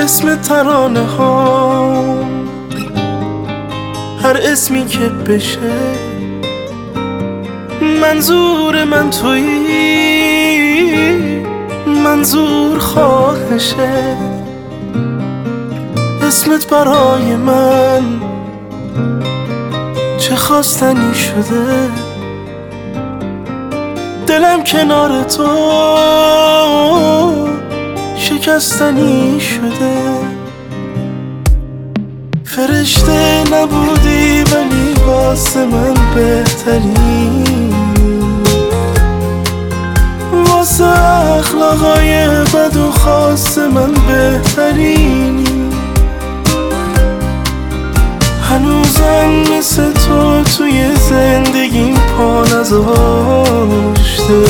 اسم ترانه ها، هر اسمی که بشه منظور من تویی، منظور خواهشه. اسمت برای من چه خواستنی شده، دلم کنار تو شکستنی شده. فرشته نبودی ولی واسه من بهتری، واسه اخلاقای بد و خاص من بهترینی. هنوزم مثل تو توی زندگیم پا نذاشته،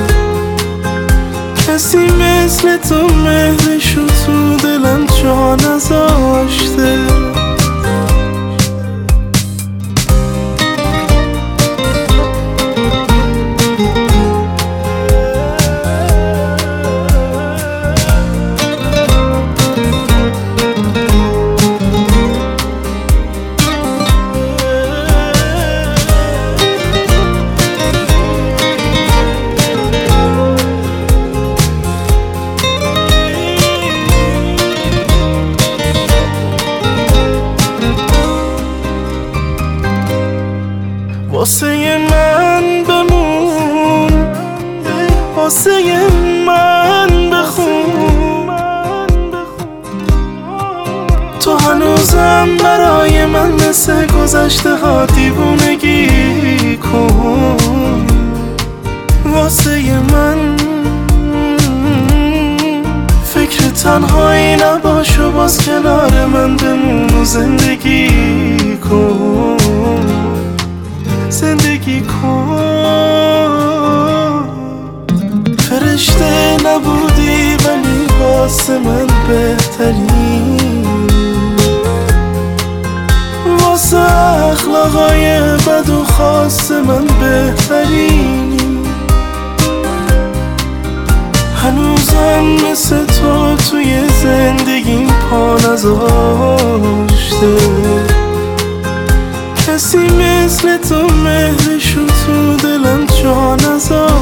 کسی مثل تو مهرشو تو دلم جا نذاشته. واسه من بمون، واسه من بخون، تو هنوزم برای من مثل گذشته ها دیوونگی کن. واسه من فکر تنهایی نباش و باز کنار من بمون و زندگی کن، زندگی کن. فرشته نبودی ولی واسه من بهتری، واسه اخلاقای بد و خاص من بهترینی. هنوزم مثل تو توی زندگیم پا نذاشته، کسی مثل تو مهرشو تو دلم جا نذاشته.